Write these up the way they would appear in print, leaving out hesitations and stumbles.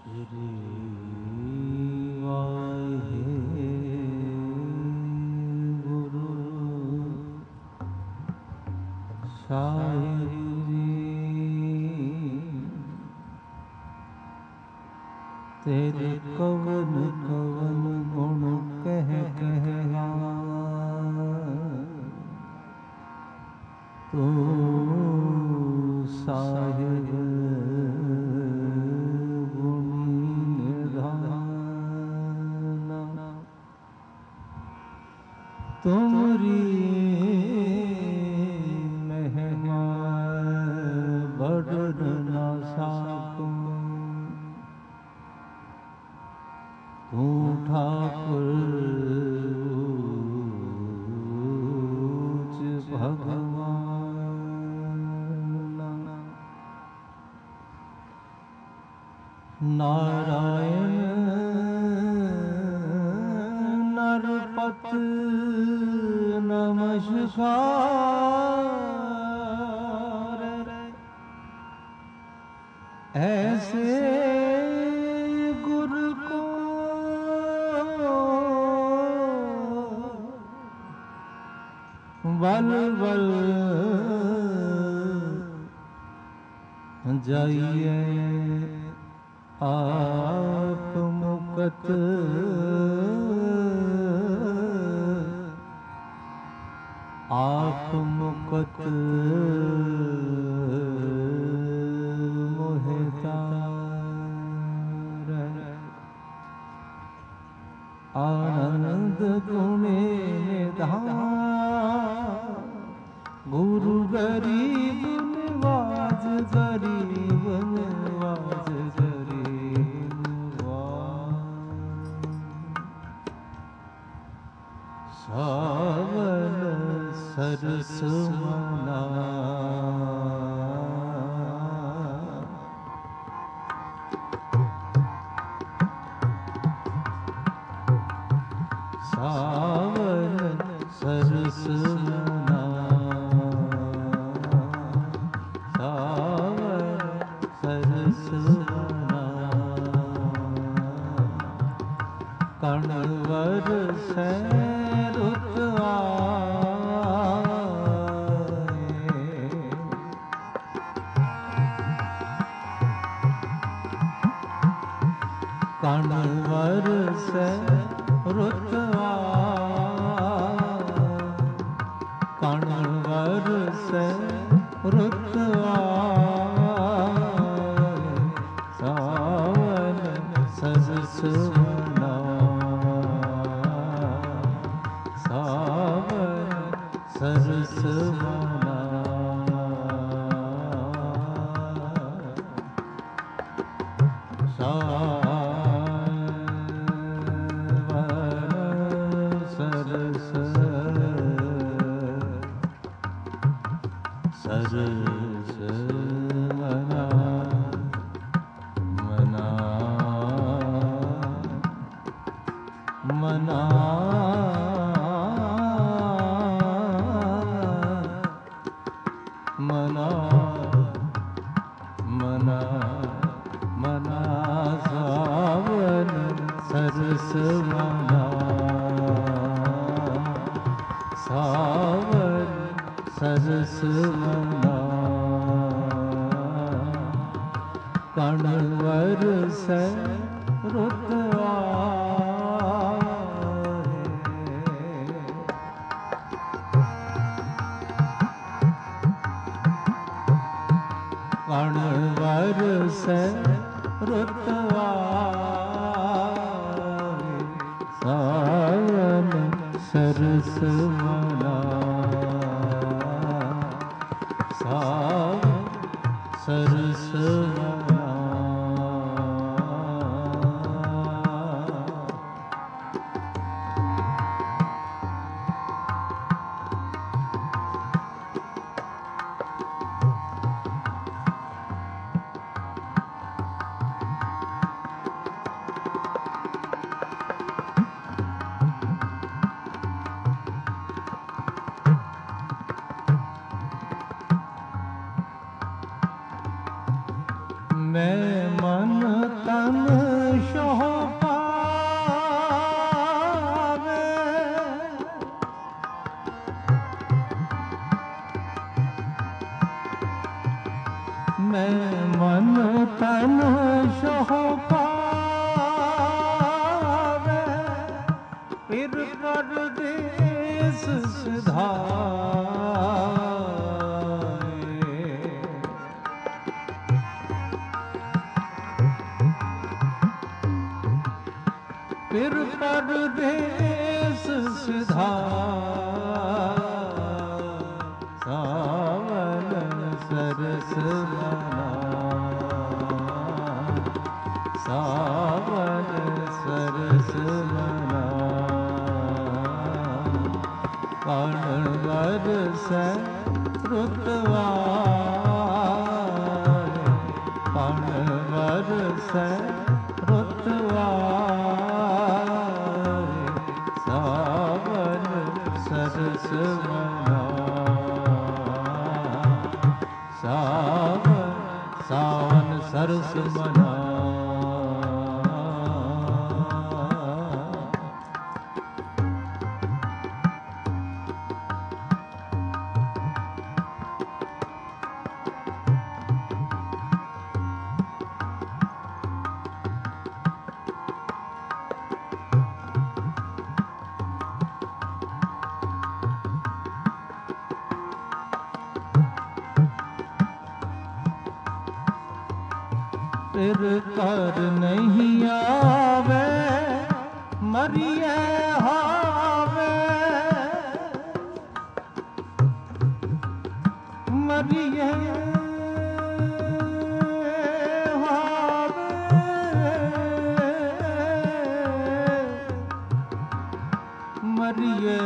श्री वाहे गुरु साहिब जी, तेरे कवन कवन गुण कह कहवा तू साहिब तुमरी महिमा बढ़ न सकूं, तू ठाकुर ऊंच भगवान। नारायण नरपत नमस्कार, ऐसे गुरु को बल बल जाइए आप मुकत आप मुकत मोहितार। आनंद गुणे निधान गुरु गरीब निवाज, गरीब निवाज, गरीब निवाज। सावन सरस मना सावन सरस मना, सावन सरस मना। कणवर से रुत कणवर से रुतवा, कणवर से रुतवा। सावन सरस मना, सावन सरस मना। सरस मना मना मना मना मना मना। सावन सरस मना, सावन सरस मना। कणवर से रुतवा कणवर से रुतवा। सावन सरस मना, सावन सरस मना। तन शोह पावे, मैं मन तन शोह पावे, फिर परदेस सिधाए। फिर परदेस सिधाए, सावन सरस मना, सावन सरस मना, कण बरसै रुतवारे, कण बरसै रुतवारे, सावन सरस मना, सावन सावन सरस मना। फिर कर नहीं आवे, मरिए हावे, मरिए हावे, मरिए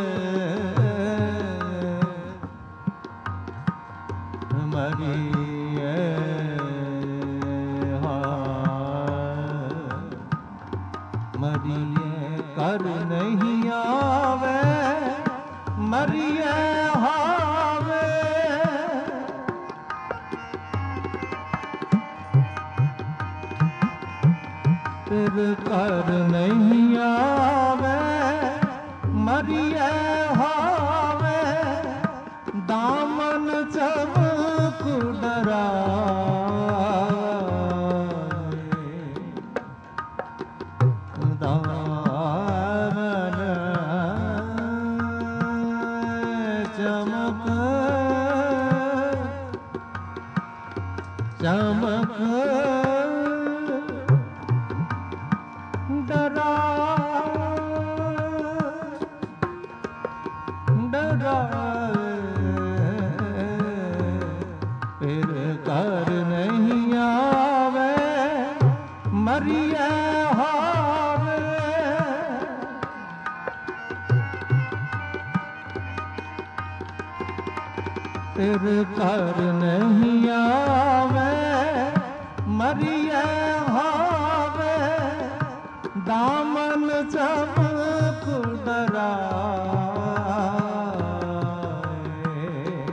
मरिए मरिए कर नहीं आवे, मरिए हावे, फिर कर नहीं आवे, मरिए हावे, दामन चमक डरा, दामन चमक चमक डरा, डरा, फिर कर नहीं आवे, मरिए हावे, फिर कर नहीं आवे, मरिए हावे, दामन चमक डराए।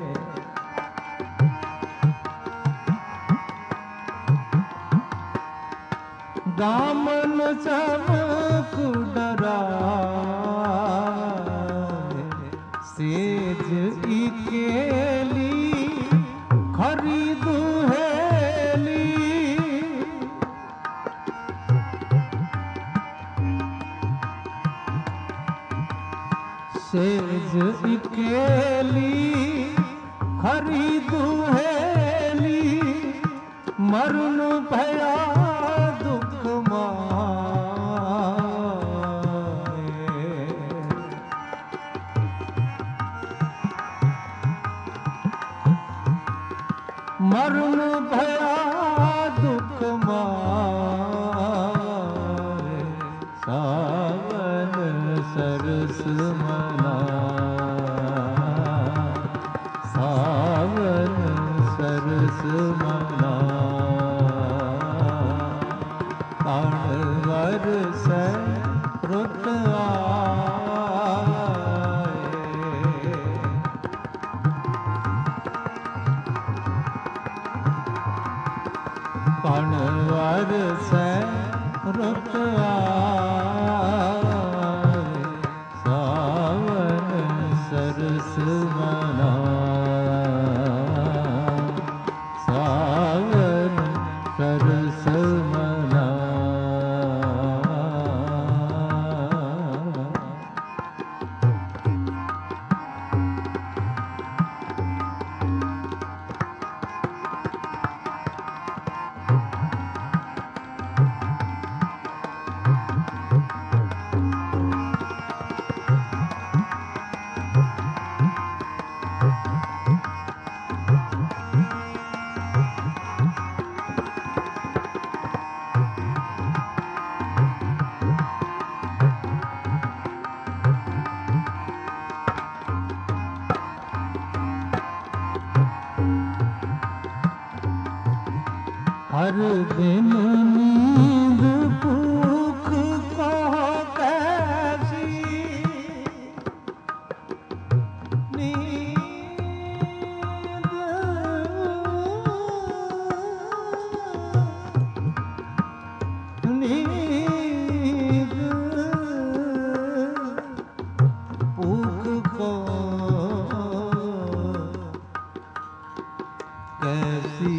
दामन चमक डराए, सेज इकेली खरी दुहेली, सेज इकेली खरी दुहेली, मरण भया दुख माए। मरण भया दुख माए, सावन सरस मना, सावन सरस मना, कण बरसै रुत आए। कण बरसै रुत आए सावन सरस मना सावन सरस मना हर दिन नींद भूख को कैसी नींद नींद भूख को कैसी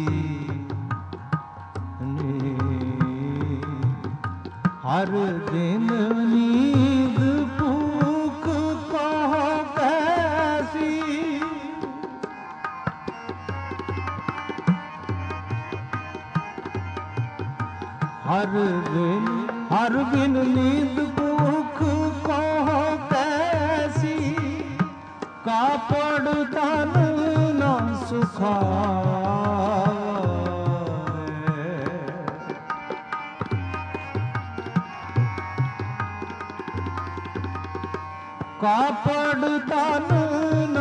हर दिन नींद भूख को कैसी हर दिन नींद भूख को कैसी कापड़ तन न सुखा कापड़ तन न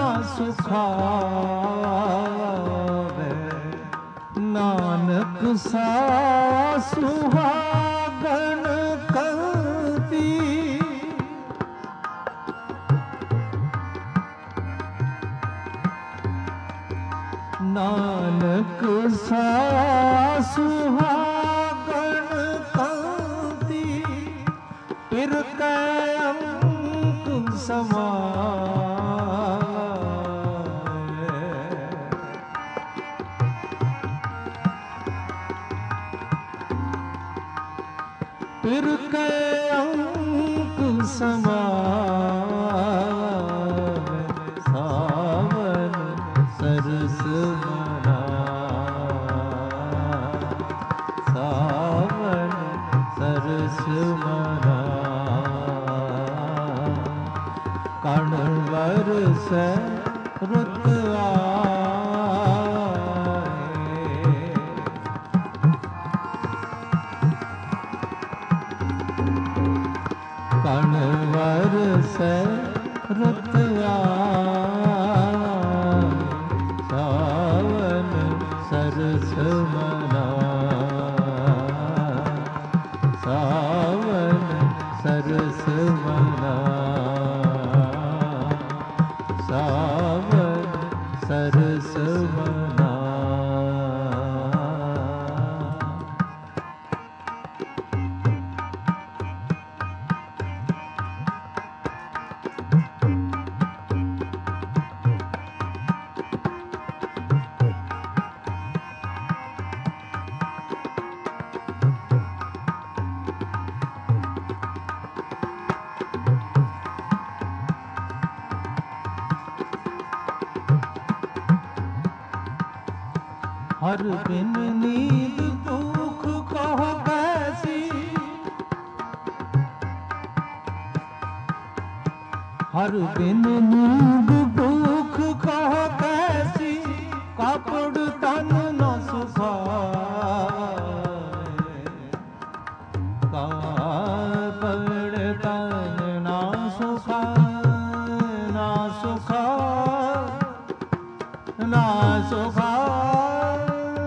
सुखावे नानक सा सुहागन कहती नानक सा सुहागन कहती फिर समाए फिर के अंक समाए सावन सरस मना सावन सरस मना कण बरसै रुत आए कण बरसै रुत आए सावन सरस मना सावन सरस मना सावन सरस मना हर दिन नींद भूख कहो कैसी हर दिन नींद भूख कहो कैसी कापड़ तन न सुखाए कापड़ तन न सुखाए ना सुखाए ना सुखाए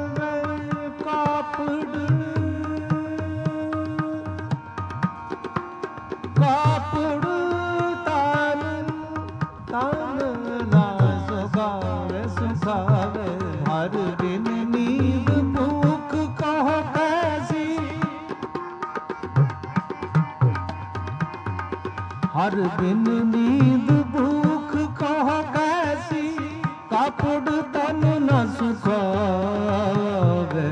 कापड़ तन तन ना सुखावे सुखावे हर दिन नींद भूख कहो कैसी हर बिन नींद भूख कह कैसी, कापड़ तन न सुखावे।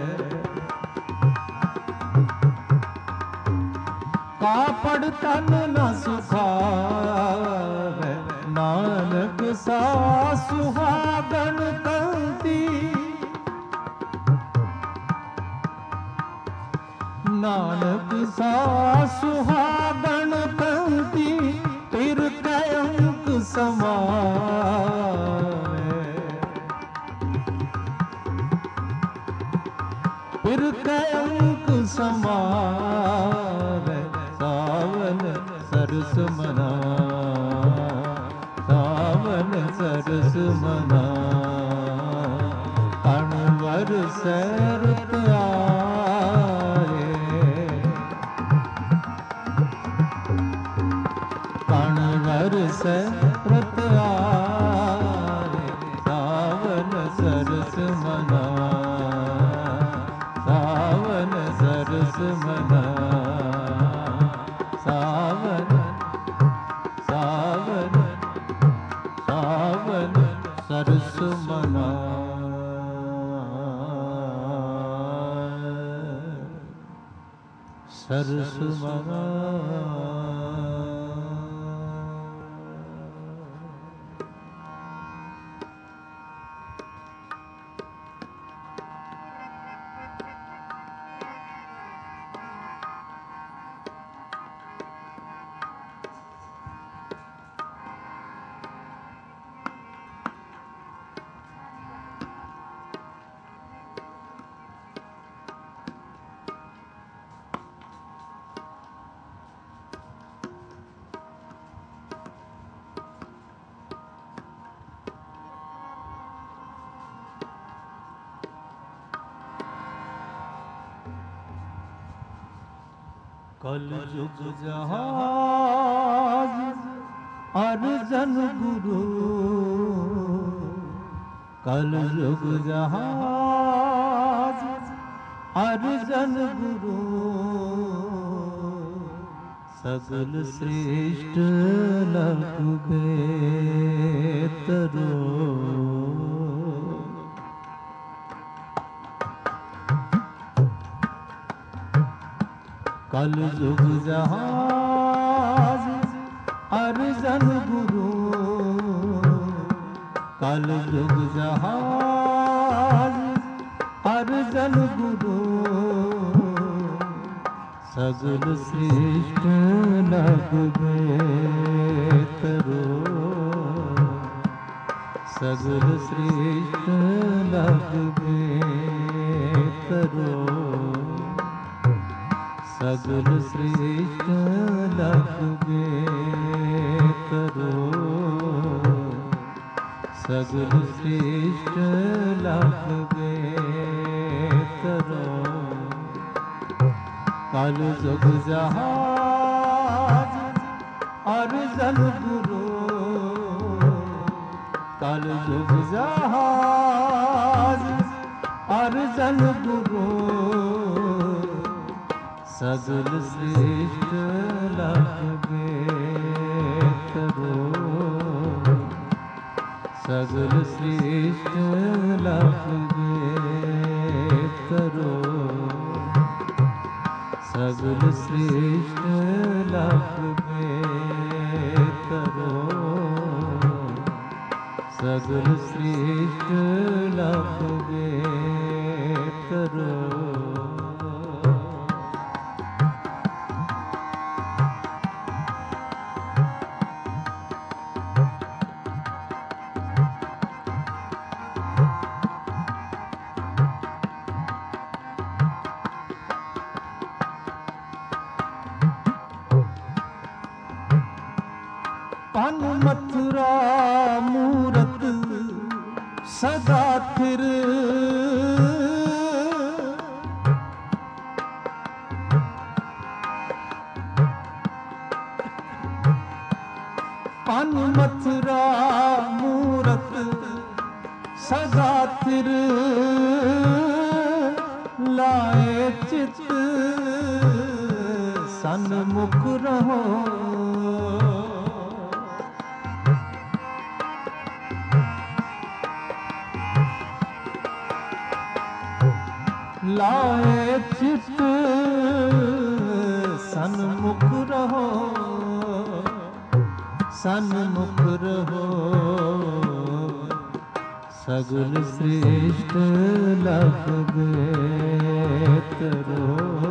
कापड़ तन न सुखावे, नानक सा सुहागन कंती। नानक सा सुहागन कंती, फिर कयंक समावे। फिर कयंक समावे, सावन सरस मना। सावन सरस मना, कणवर सैरत आए। कणवर सैरत आए, सावन सरस मना। सावन सरस मना, सावन सावन सावन सरस मना। सरस मना। कल युग जहाज अर्जन गुरु। कल युग जहाज अर्जन गुरु। सगल श्रेष्ठ लग बेतरो। कल युग जहाज अर्जन गुरु। कल युग जहाज अर्जन गुरु। सगल श्रेष्ठ लग बेतरो। सगल श्रेष्ठ लग बेतरो। सगल श्रेष्ठ लग बेतरो। सगल श्रेष्ठ लग बेतरो। कल युग जहाज अर्जन गुरु। कल युग जहाज अर्जन गुरु। सगल श्रेष्ठ लग बेतरो। सगल श्रेष्ठ लग बेतरो। सगल श्रेष्ठ लग बेतरो। सगल श्रेष्ठ लग बेतरो। पन मथुरा मूरत सदा थिर। पन मथुरा मूरत सदा थिर। लाए चित सन्मुख रहो। लाए चित सन्मुख रहो, सन्मुख रहो। सगल श्रेष्ठ लख बेतरो,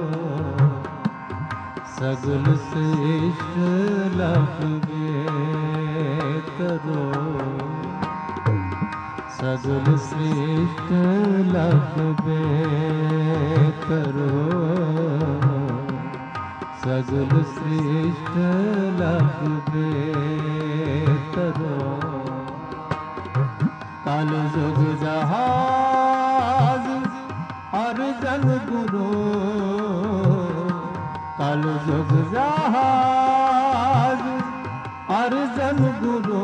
सगल श्रेष्ठ लख बेतरो, सगल श्रेष्ठ लख बेतरो, सगल श्रेष्ठ लख बेतरो। कल जुग जहाज अर्जन गुरु, कल जुग जहाज अर्जन गुरु।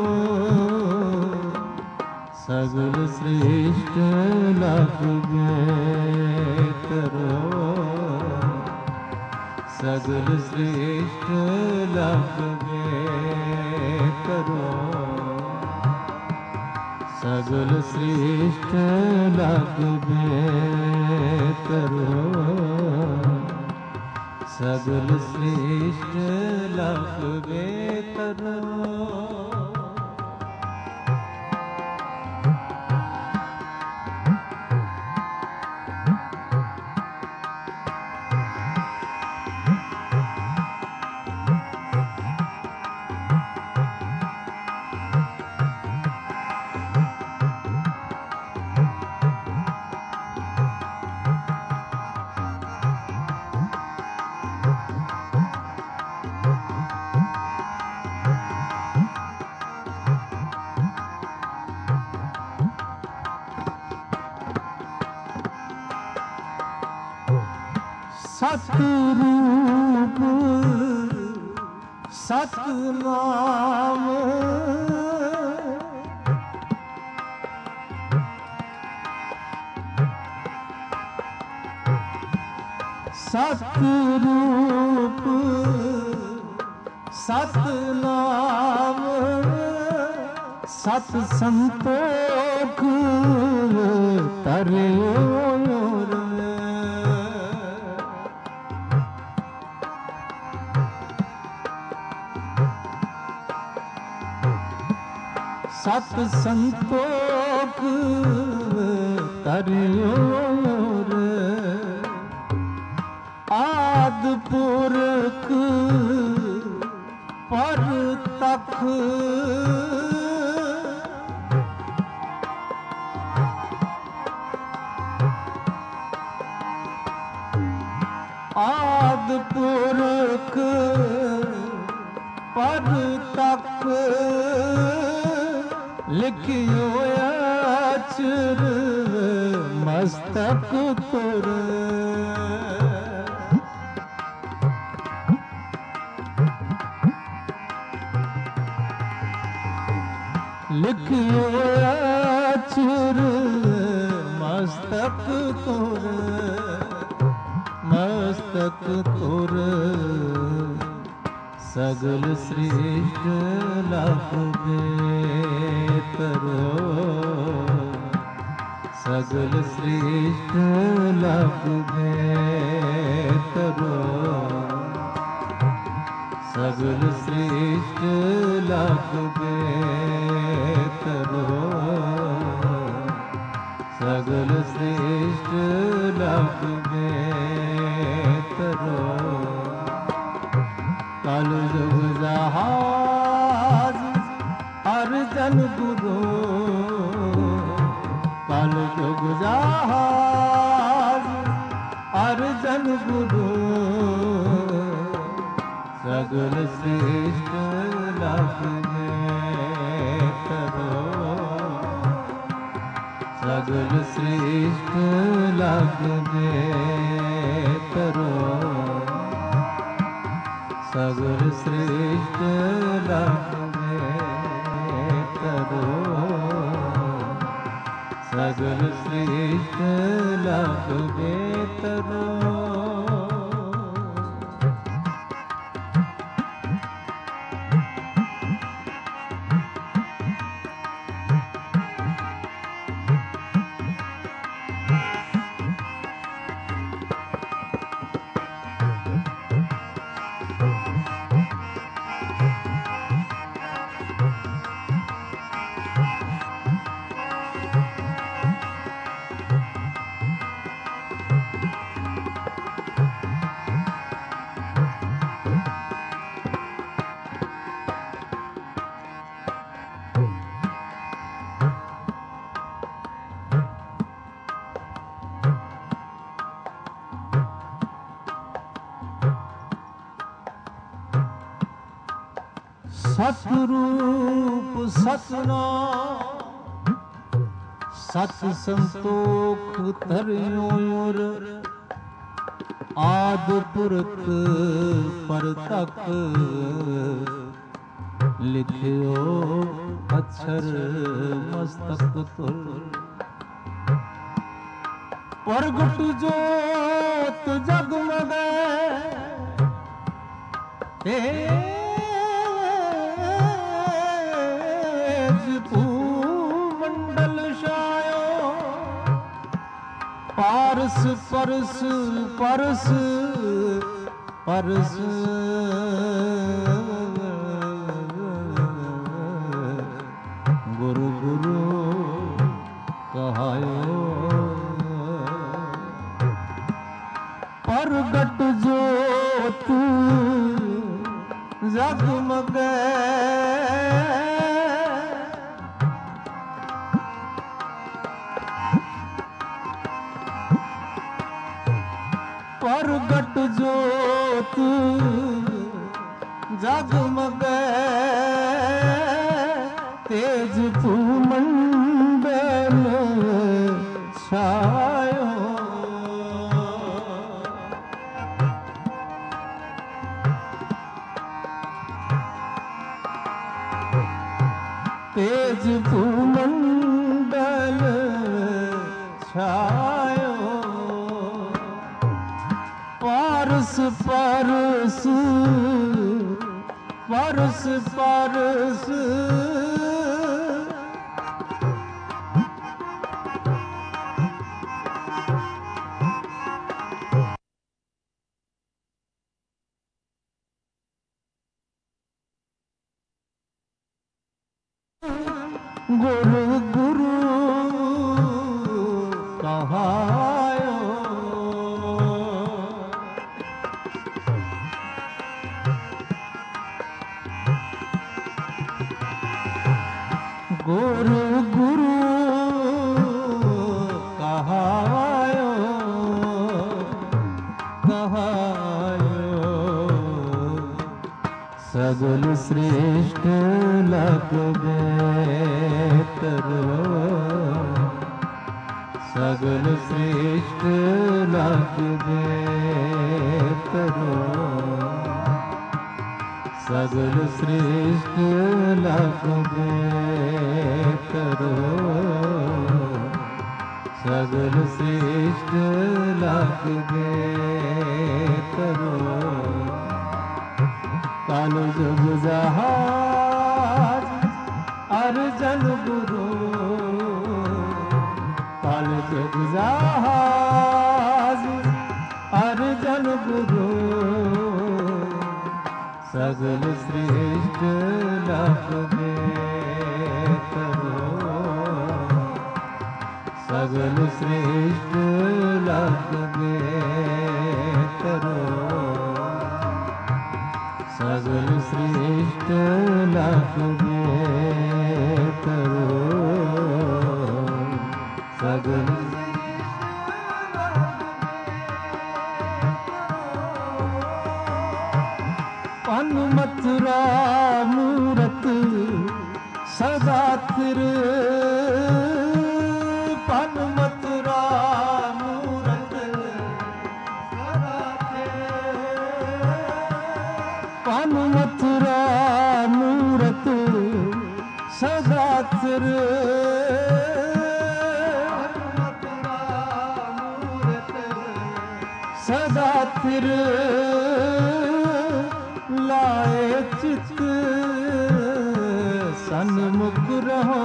सगल श्रेष्ठ लख बेतरो, सगल श्रेष्ठ लख बेतरो, सगल श्रेष्ठ लख बेतरो, सगल श्रेष्ठ लख बेतरो। सतरूप सतनाम, सतरूप सतनाम। सत संतोख तरियो सत संतोख तरियोर। आद पुरख पर तख, आद पुरख पर तख। लिखियो अचर मस्तक तुर, लिखियो अचर मस्तक तुर, मस्तक तुर। सगल श्रेष्ठ लख बेतरो, सगल श्रेष्ठ लख बेतरो, सगल श्रेष्ठ लख बेतरो, सगल श्रेष्ठ लख बेतरो। कल जुग जहाज अर्जन गुरु, कल जुग जहाज अर्जन गुरु। सगल श्रेष्ठ लख बेतरो, सगल श्रेष्ठ लख बेतरो, सगल श्रेष्ठ लख बेतरो, सगल श्रेष्ठ लख बेतरो। सतरूप सतनाम सत संतोख धरियोर आद पुरख परतक लिखियो अक्षर मस्तक तुर प्रगट जोत जगमगे तेज भूमंडल छायो पारस परस परस परस गुरु गुरु कहायो प्रगट जोत जगमगे प्रगट जोत जगमगे तेज भूमंडल छायो तेज भूमंडल छायो पारस परस परस परस गुरु गुरु कहायो गुरु गुरु कहायो कहायो सगल श्रेष्ठ लगबे सगल श्रेष्ठ लगबे सगल श्रेष्ठ लगबे सगल श्रेष्ठ लगबे काल जुग जहाज अर्जन गुरु काल जुग जहाज अर्जन गुरु सगल श्रेष्ठ लगबे सगल श्रेष्ठ लगबे सगल श्रेष्ठ लगबे सगल पन मथुरा मूरत सदा तिर पन मथुरा मूरत सदा तिर पन मथुरा मूरत सदा तिर सदा तिर लाए चित सन्मुख रहो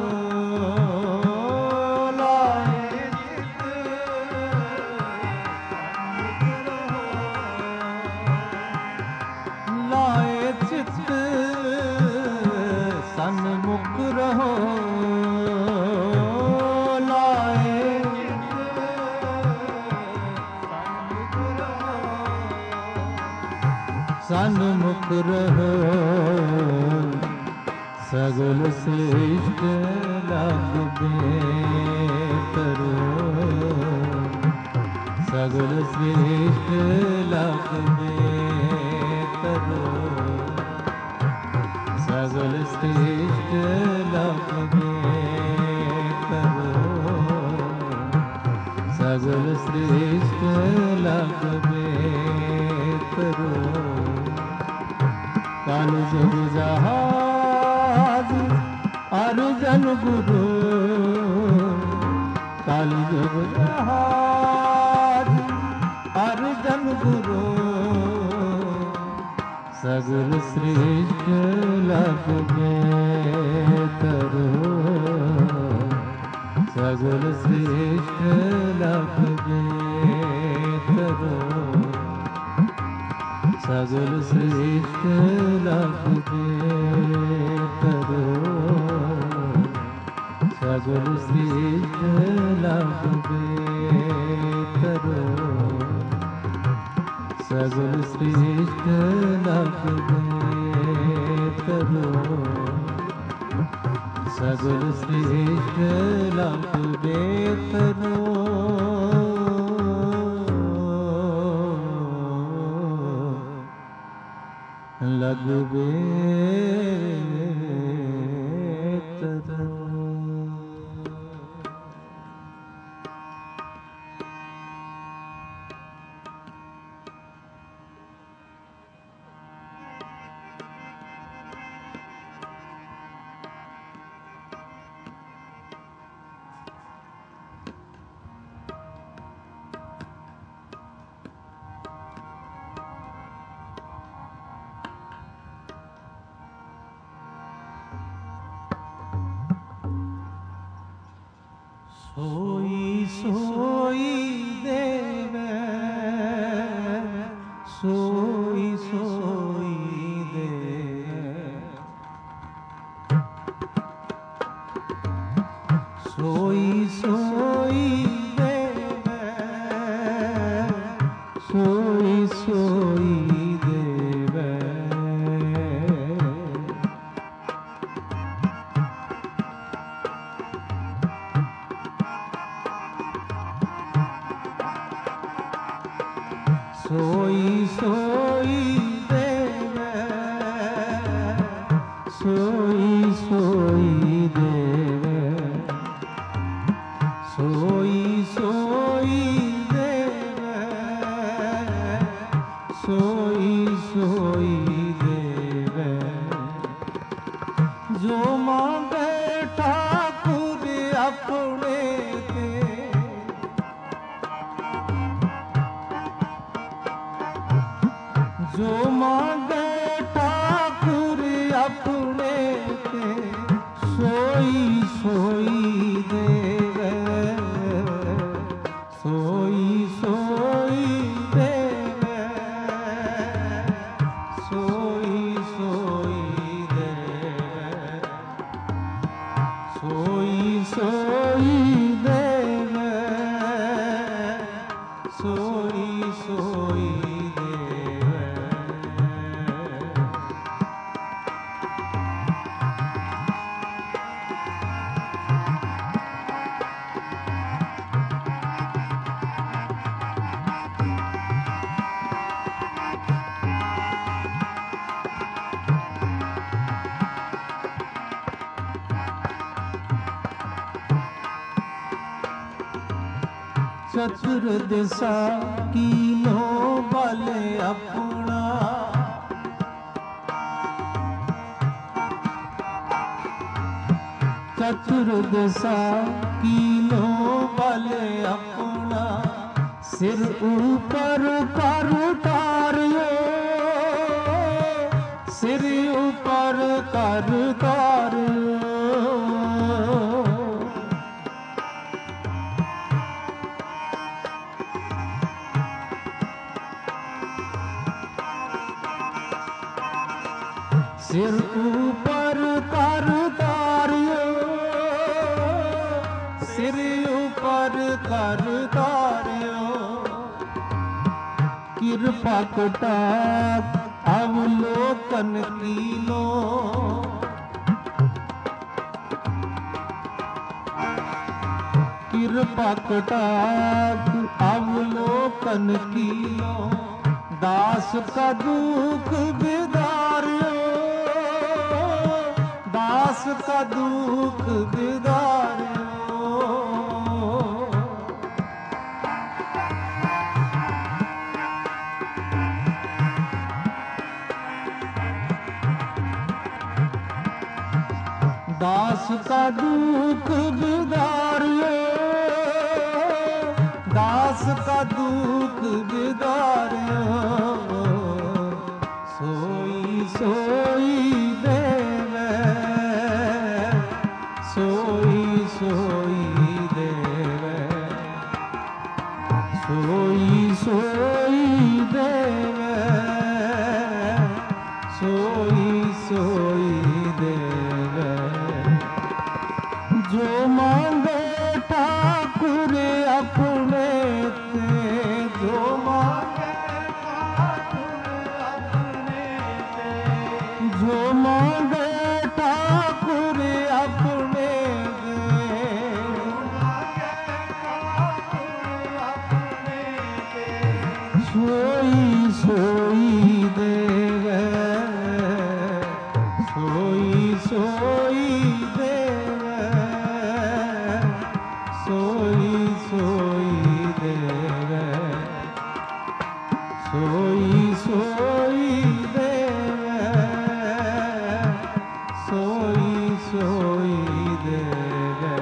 लाए चित लाए चित सन्मुख रहो सन्मुख रहो सगल श्रेष्ठ लगबे सगल श्रेष्ठ लगबे श्रेष्ठ लगबे तरो काल जग जहाज अर्जन गुरु काल जग जहाज अर्जन गुरु सगल श्रेष्ठ लगबे तरो सगल श्रेष्ठ लगबे तरो सगल श्रेष्ठ लगबे तरो सगल श्रेष्ठ लगबे तरो सगल श्रेष्ठ लगबे तरो सगल श्रेष्ठ लगबे तरो लगबे तरो। सोई सोई देवे सोई सोई देवे सोई सोई देवे सोई सोई देवे सोई सोई देवे सोई सोई देवे सोई सोई देवे सोई सोई देवे जो मांगे ठाकुर अपने ते जो मांगे ठाकुर अपने ते सोई सोई देवे सोई सोई देवे सोई सोई देवे सोई सोई देवे सोई सोई चतुर दिशा कीनो बल अपना चतुर दिशा कीनो बल अपना सिर ऊपर कर तारियो सिर ऊपर कर तारियो सिर ऊपर कर तारियो सिर ऊपर कर तारियो कृपा कटाक्ष अवलोकन कीनो कृपा कटाक्ष अवलोकन कीनो दास का दुख बिदारियो दास का दुख बिदारियो दास का दुख बिदारियो, दास का दुख बिदारियो, सोई सोई देवे, सोई सोई देवे, सोई सोई देवे, सोई सोई देवे। जो मांगे ठाकुर अपने ते, जो मांगे ठाकुर अपने ते, जो मांगे ठाकुर अपने ते, सोई सोई देवे, सोई सोई देवे, सोई सोई देवे, सोई सोई देवे, सोई सोई देवे।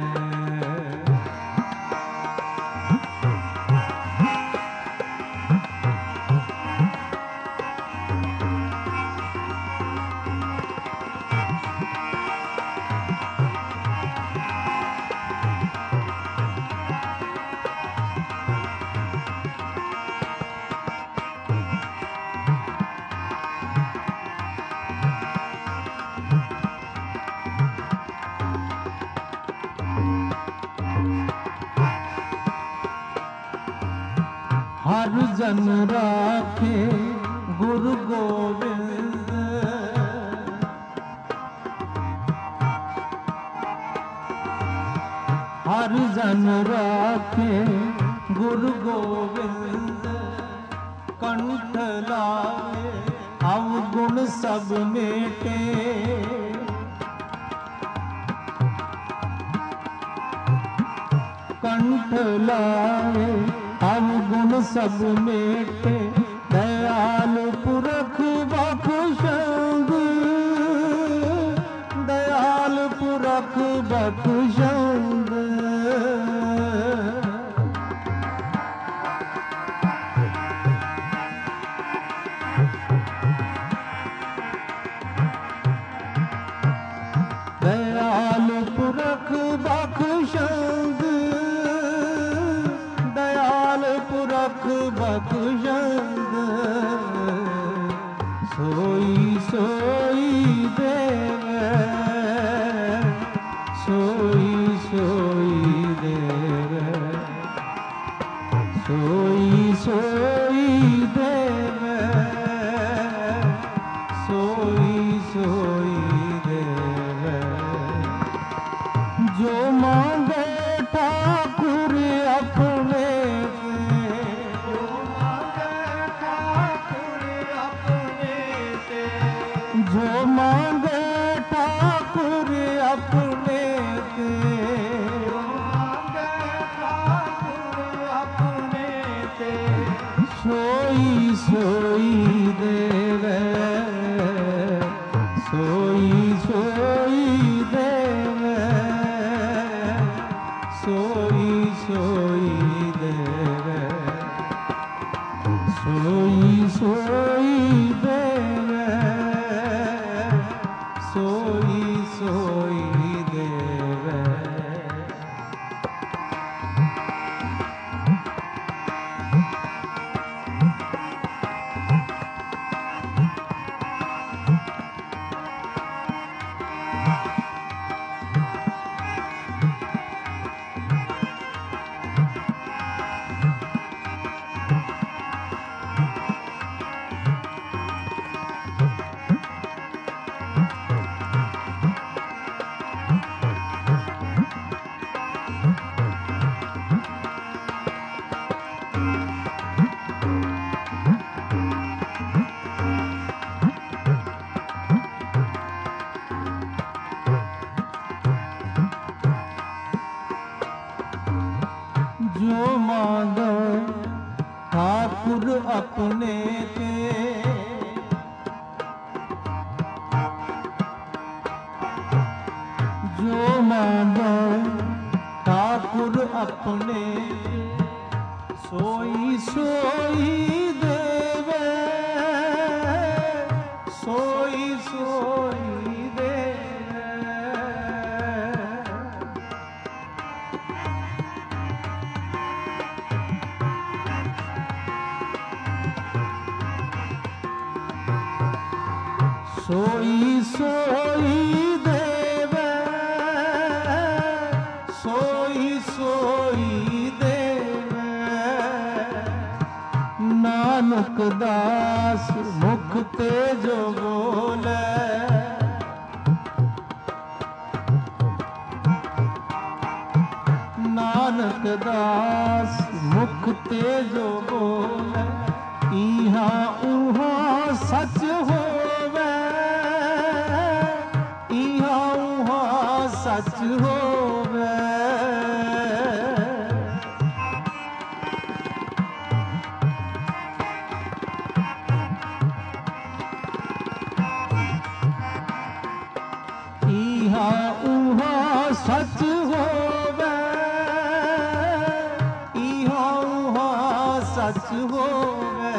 हर जन राखे गुरु गोविंद, हर जन राखे गुरु गोविंद, कंठ लाए अवगुण सब मेटे, कंठ लाए अवगुण सब मेटे, दयाल पुरख बख्शंग, दयाल पुरख बख्शंग, दयाल पुरख बख्शंग, दयाल पुरख बख्शंग, सोई सोई देवे, सोई सोई देवे, सोई सोई देवे, सोई सोई देवे। जो मांगे ठाकुर अपने ते, जो मांगे ठाकुर अपने ते, जो मांगे अपने सोई सोई देवे सोई सोई देवे सोई सोई देवे सोई सोई देवे नानक दास मुख ते जो बोले नानक दास मुख ते जो बोले इहा उहा सच होवे इहा उहा सच होवे इहा उहा सच होवे इहा उहा सच होवे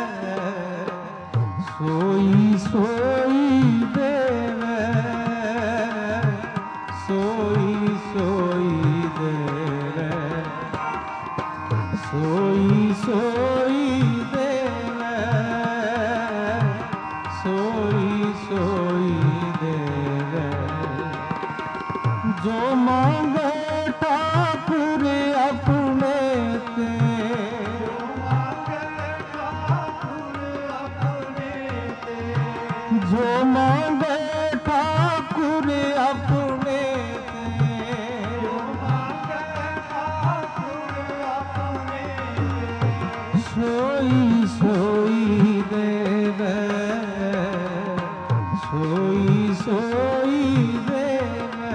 सोई सोई देवे सोई सोई देवे सोई सोई देवे सोई सोई देवे जो मांगे ठाकुर अपने ते जो मांगे ठाकुर अपने सोई सोई देवे सोई सोई देवे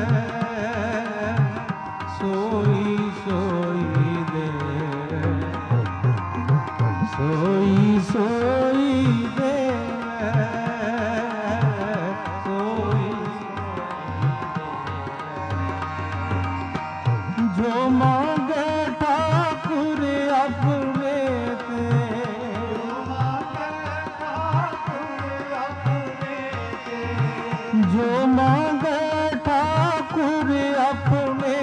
सोई सोई देवे सोई सोई देवे जो मांगे ठाकुर अपने ते जो मांगे ठाकुर अपने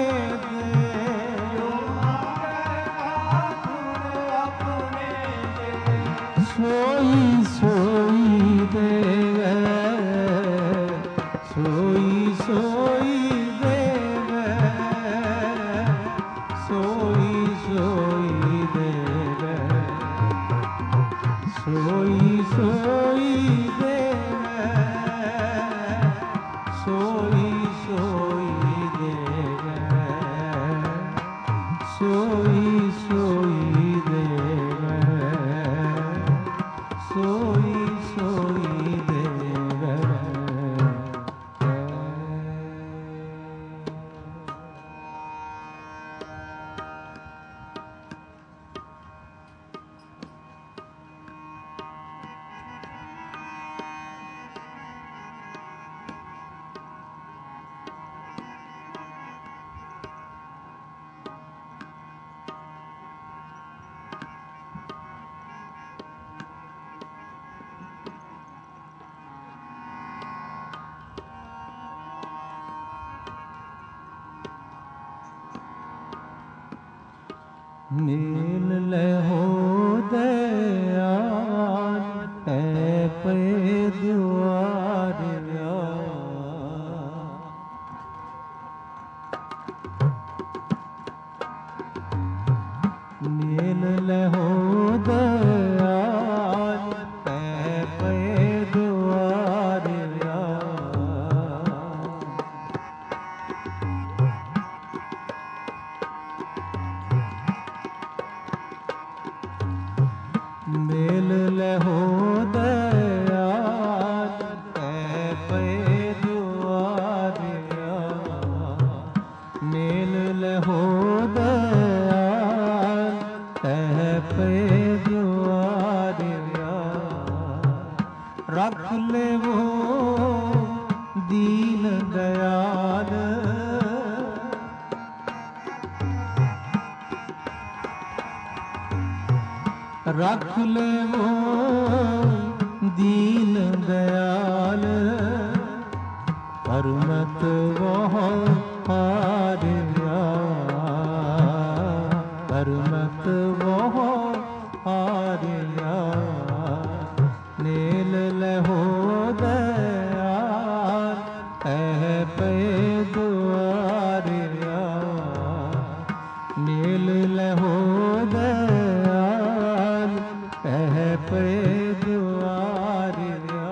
सोई सोई देवे सोई सोई देवे सोई सोई देवे सोई सोई देवे सोई सोई देवे सोई सोई देवे सोई सोई देवे नील लहो दयाल है पे द्वार नील लहो दयाल है पे द्वार मेल लहो दयाल है पे द्वार मेल लहो दयाल है पे द्वार रख ले वो दीन दयाल रख ले वो दीन दयाल, हरमत वो हारिया, हरमत वो हारिया। नील लहो दयाल है पे दुआरिया, नील लहो दयाल है पे दुआरिया।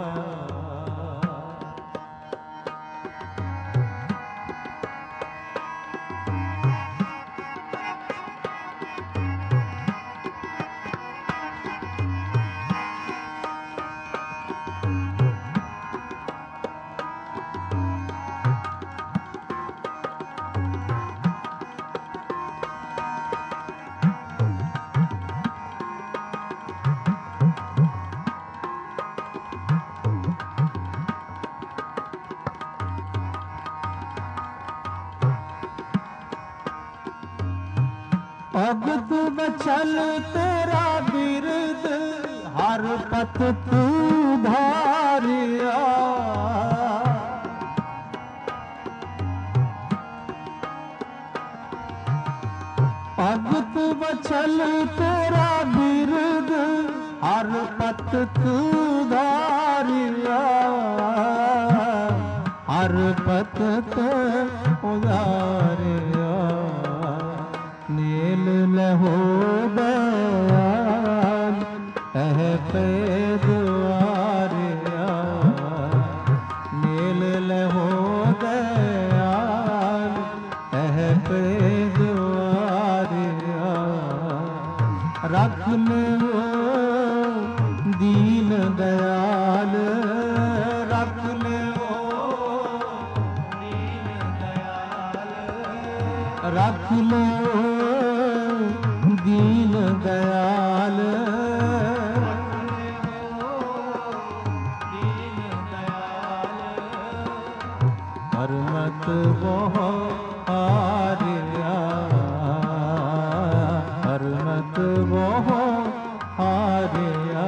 भगत बचल तेरा बिरद, हर पथ तू धारिया। भगत बचल तेरा बिरद, हर पथ तू धारिया, हर पथ तू उधारिया। नील लहो दयाल है पे दुआरिया, नील लहो दयाल है पे दुआरिया। रख ले वो दीन दयाल, रख ले वो दीन दयाल, रख ले दीन दयाल, दीन दयाल। हरमत वो हारिया, हरमत वो हारिया।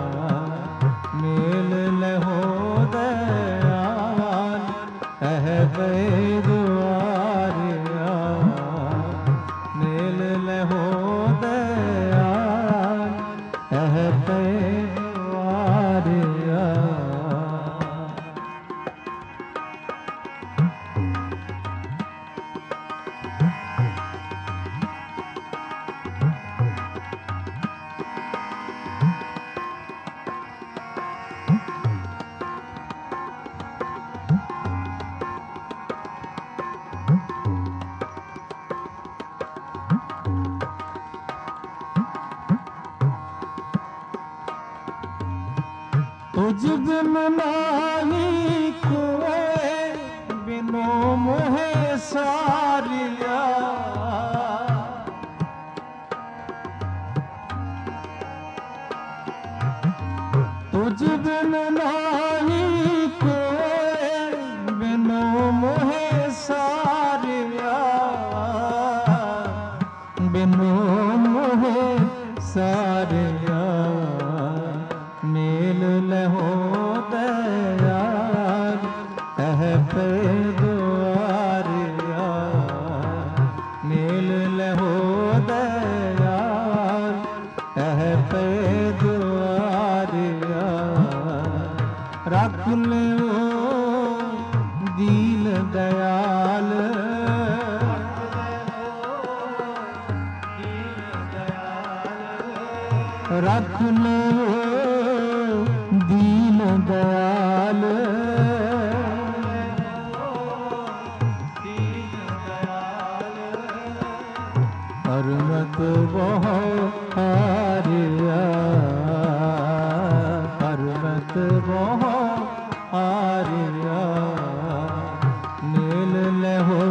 मेल लहो दयाल है पे दुआरिया, मेल लहो दयाल है पे दुआरिया। तुझ बिन नाही कोई, बिनो मोहे सारिया। तुझ बिन नाही कोई, बिनो मोहे सारिया, बिनो मोहे सारिया। मेल लहो दयाल है पे दुआरिया, मेल लहो दयाल है पे दुआरिया। रख ले वो दीन दयाल, रख ले दीन दयाल, हरमत वो हारिया, हरमत वो हारिया। नील लहो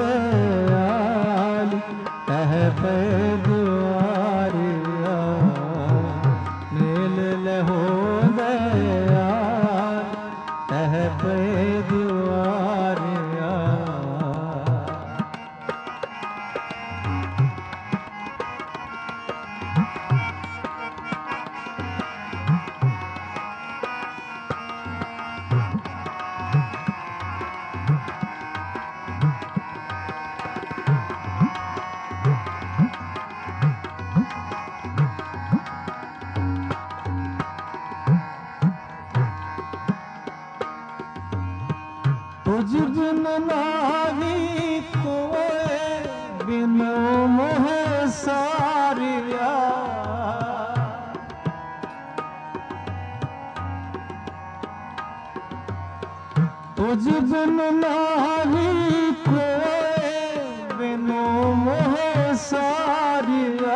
दयाल है पे दुआरिया, नील लहो दयाल है पे दुआरिया। तुझ बिन नाही कोय बिनु मोह सारिया तुझ बिन नाही कोय बिनु मोह सारिया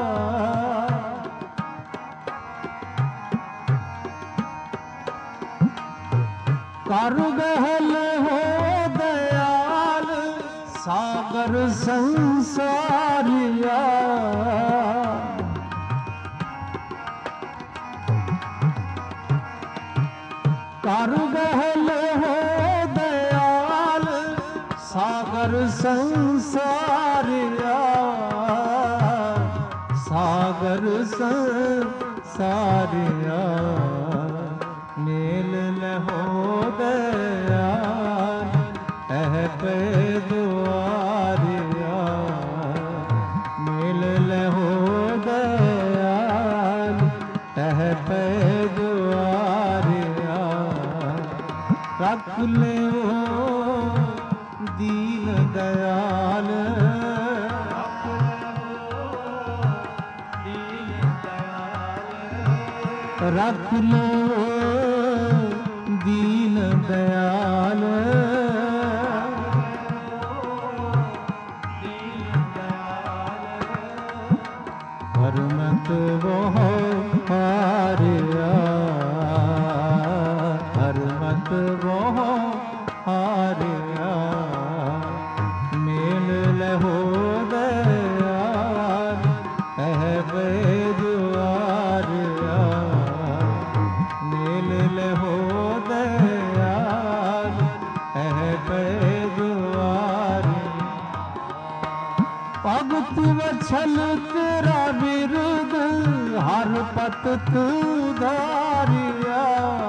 कर गहल हो दयाल सागर संसारिया कर गहल हो दयाल सागर संसारिया सागर संसारिया मेल लहो दयाल एह पे दुआरिया मेल लहो दयाल एह पे दुआरिया रख ले वो दीन दयाल रख लो दीन दयाल हरमत वो हारिया हरमत वो हारिया मेल लहो दयाल एह बेजुआरिया मेल लहो दयाल एह बेजुआरिया भगत वछल तेरा विरुद्ध हर पत तू धारिया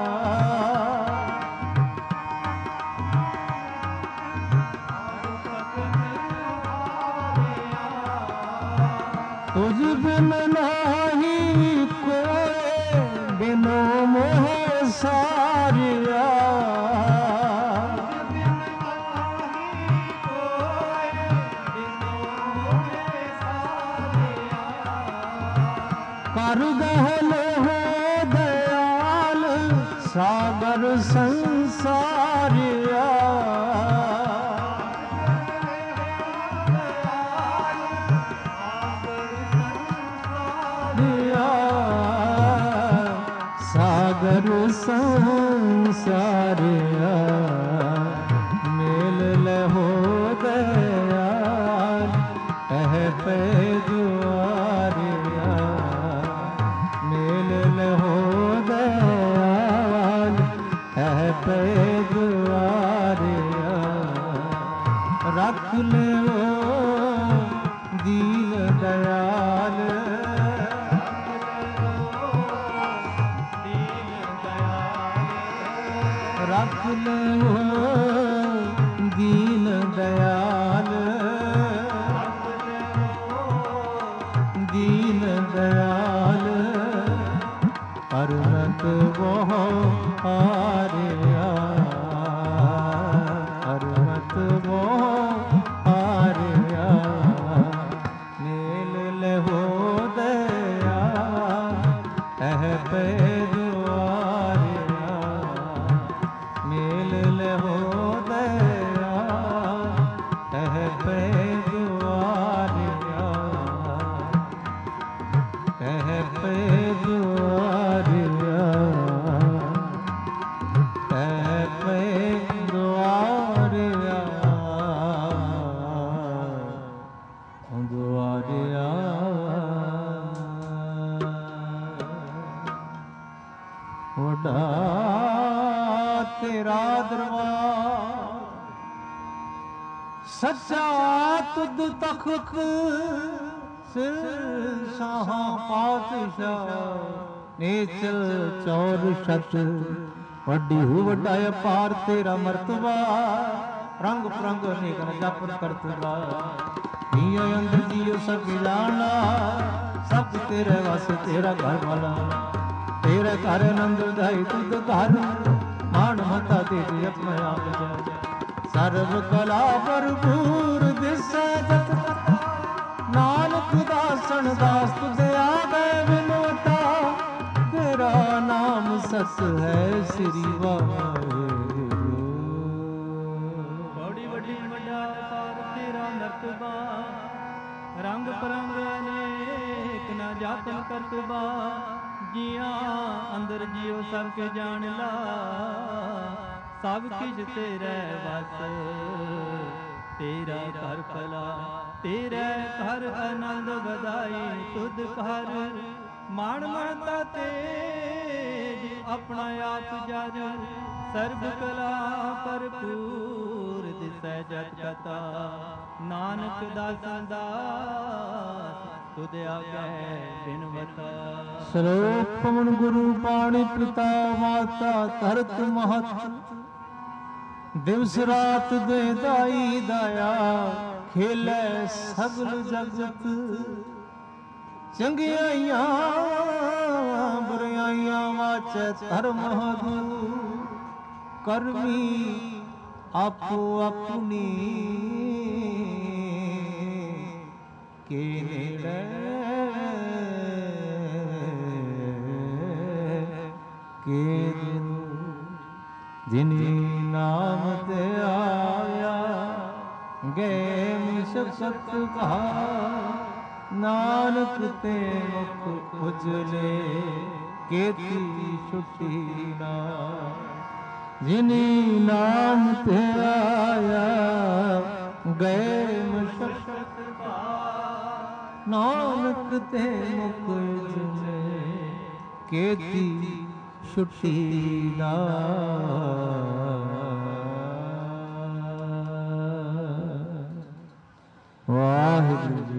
तुझ बिन नाही कोय बिनु मोह सारिया कर गहल हो दयाल सागर संसारिया सागर संसारिया मेल लहो दयाल एह पे दुआरिया मेल लहो दयाल एह पे दुआरिया रख ले वो दीन दयाल रख लो दीन दयाल दीन दयाल हरमत वो हारिया हरमत वो हारिया मेल लहो दया एह पे दुआरिया मेल लहो दया एह पे दुआरिया एह पे दुआरिया एह पे दुआरिया दुआरिया वड्डा तेरा दरबार सच्चा तुद तख्त सिर शाह पातशाह नीचल चौर शत वड्डी हु वड्डा अपार तेरा मर्तबा रंग प्रंग निगन जप करतबा जियो अंदर जियो सब जाना सब तेरे वस तेरा घर वाला तेरे घर नंद दाई तुद घर मान मता तेरी अपने आप जा ਸਰਬ ਕਲਾ ਭਰਪੂਰ ਦਿਸੈ ਜਤ ਨਾਨਕ ਦਾਸਨ ਦਾਸ ਤੁਧ ਆਵੇ ਬਿਨਵਤਾ ਤੇਰਾ ਨਾਮ ਸਤ ਹੈ ਸ੍ਰੀ ਵਾਹਿਗੁਰੂ। ਬੜੀ ਵੱਡੀ ਵੱਡਾ ਸਾਰ ਤੇਰਾ ਨਰਤਬਾ ਰੰਗ ਪਰੰਗ ਅਨੇਕ ਨਾ ਜਾਤਨ ਕਰਤਬਾ ਜੀਆਂ ਅੰਦਰ ਜਿਉ ਸਭ ਕੇ ਜਾਣ ਲਾ ਸਭ ਕਿਛ ਤੇਰੇ ਵਸ ਤੇਰਾ ਘਰ ਭਲਾ ਤੇਰੇ ਘਰ ਆਨੰਦ ਵਧਾਈ ਤੁਧ ਘਰ ਮਾਣ ਮਣਤਾ ਤੇਜ ਆਪਣਾ ਆਪ ਜਰ ਸਰਬ ਕਲਾ ਭਰਪੂਰ ਦਿਸੈ ਜਤ ਕਤਾ ਨਾਨਕ ਦਾਸਾਂ ਦਾਸ ਤੁਧ ਆਗੇ ਬਿਨਵਤਾ। ਸ਼ਲੋਕ ਪਵਨ ਗੁਰੂ ਪਾਣੀ ਪਿਤਾ ਮਾਤਾ ਧਰਤ ਮਹਤ ਦਿਵਸ ਰਾਤ ਦੇ ਦਾਈ ਦਾਇਆ ਖੇਲੇ ਸਗਲ ਜਗਤ ਚੰਗਿਆਈਆਂ ਬੁਰਾਈਆਂ ਵਾਚੈ ਧਰਮ ਹਦੂ ਕਰਮੀ ਆਪੋ ਆਪਣੀ ਕੇ ਨੇੜੇ ਕੇ ਜਿਨੀ ਨਾਮ ਤੇ ਆਇਆ ਗਏ ਮੁਸ਼ਕਤ ਕਹਾ ਨਾਨਕ ਤੇ ਮੁਖ ਉਜਲੇ ਕੇਤੀ ਛੁੱਟੀ ਨਾ ਜਿਨੀ ਨਾਮ ਤੇ ਆਇਆ ਗਏ ਮੁਸ਼ਕਤ ਕਹਾ ਨਾਨਕ ਤੇ ਮੁਖ ਉਜਲੇ ਕੇਤੀ ਛੁੱਟੀ ਨਾ। ਵਾਹਿਗੁਰੂ।